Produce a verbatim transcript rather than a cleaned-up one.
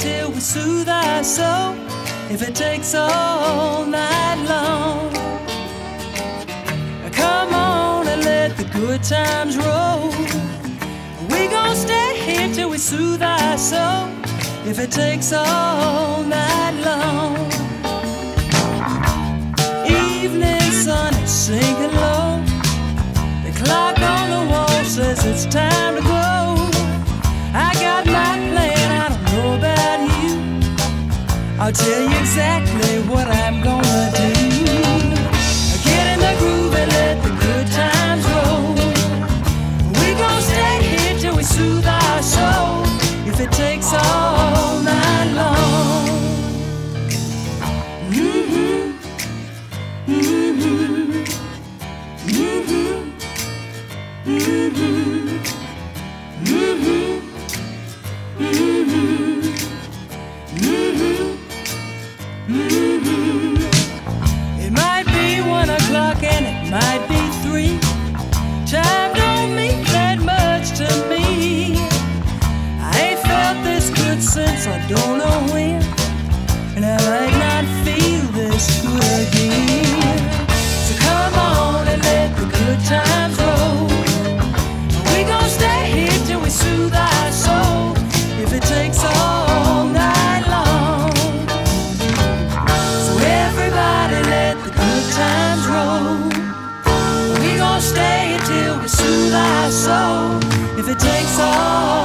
till we soothe our soul, if it takes all night long. Come on and let the good times roll. We gon' stay here till we soothe our soul, if it takes all night long. Evening sun is sinking low. The clock on the wall says it's time to go. I got my plan, I don't know about you. I'll tell you exactly what I'm gonna do. Get in the groove and let the good times roll. We gon' stay here till we soothe our soul, if it takes all night long. Mm-hmm. Mm-hmm. Mm-hmm. Mm-hmm. Mm-hmm. Mm-hmm. Mm-hmm. Mm-hmm. It might be one o'clock and it might be three. Time don't mean that much to me. I ain't felt this good since I don't know when, and I might not feel this good again. So come on and let the good times roll. We gon' stay here till we soothe our soul, if it takes all night long. So everybody let the good times roll. We gon' stay here till we soothe our soul, if it takes all